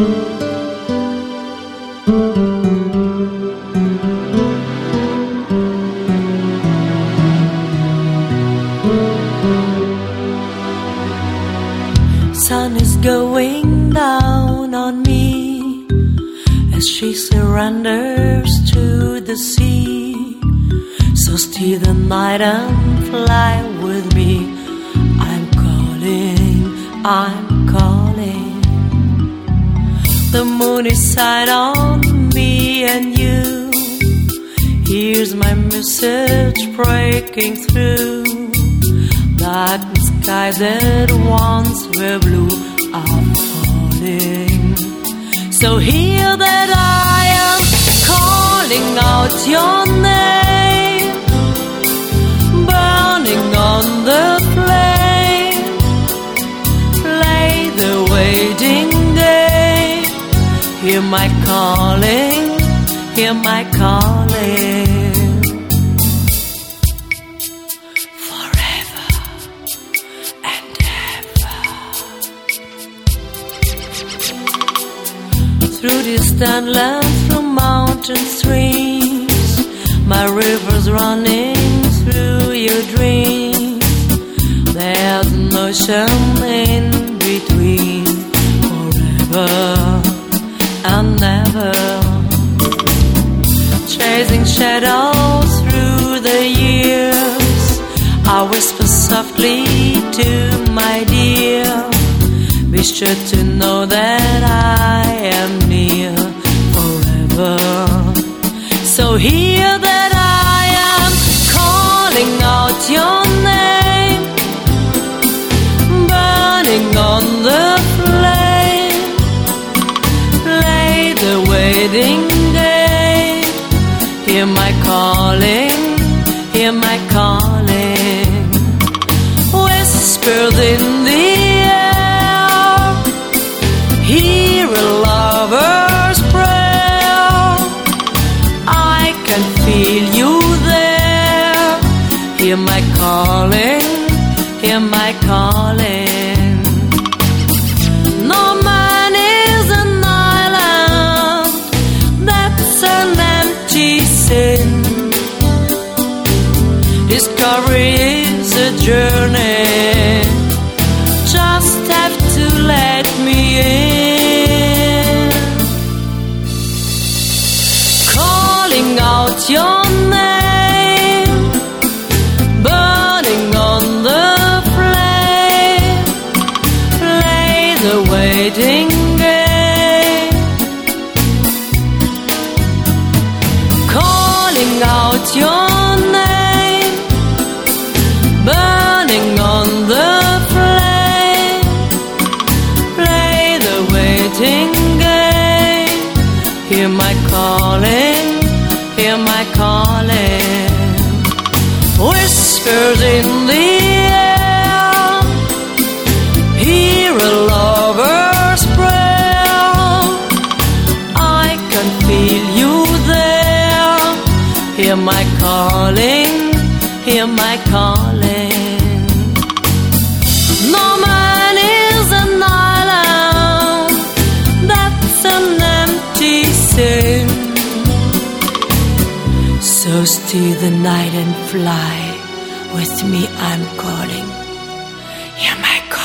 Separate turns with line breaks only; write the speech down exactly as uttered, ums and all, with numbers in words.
Sun is going down on me as she surrenders to the sea. So steal the night and fly with me. I'm calling, I'm calling. The moon is set on me and you. Here's my message breaking through. Black skies that once were blue are falling. So hear that I am calling out your name, burning on the flame. Play the waiting game. Hear my calling, hear my calling. Through distant lands, through mountain streams, my river's running through your dreams. There's an ocean in between, forever and never. Chasing shadows through the years, I whisper softly to my dear. Be sure to know that I am near forever. So hear that I am calling out your name, burning on the flame. Play the waiting game. Hear my calling, hear my calling. Whispered in the hear a lover's prayer. I can feel you there. Hear my calling, hear my calling. No man is an island, that's an empty sin. Discovery is a journey, just have to let me in. Calling out your name, burning on the flame. Play the waiting game. Calling out your name, burning on the flame. Play the waiting game. Hear my calling, hear my calling. Whispers in the air. Hear a lover's prayer. I can feel you there. Hear my calling, hear my calling. No man is an island, that's an empty sin. So steal the night and fly with me. I'm calling, hear my calling.